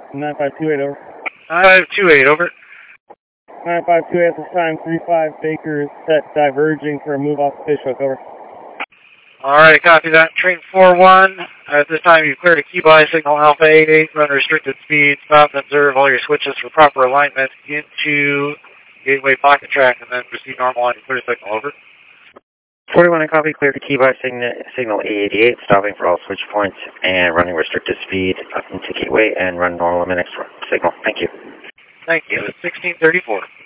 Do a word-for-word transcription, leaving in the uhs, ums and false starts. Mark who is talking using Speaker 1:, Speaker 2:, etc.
Speaker 1: nine five two eight, over.
Speaker 2: nine five two eight, over.
Speaker 1: nine five two eight at this time, three five Baker set diverging for a move off the fishhook, over.
Speaker 2: Alright, copy that. Train four one. At this time, you've cleared a key by signal Alpha eight eight, run restricted speed, stop and observe all your switches for proper alignment into gateway pocket track, and then proceed normal on your clear signal, over.
Speaker 3: forty-one, I copy, cleared a key by signal, signal A eighty-eight, stopping for all switch points and running restricted speed up into gateway and run normal next signal. Thank you.
Speaker 2: Thank you. It's sixteen thirty-four.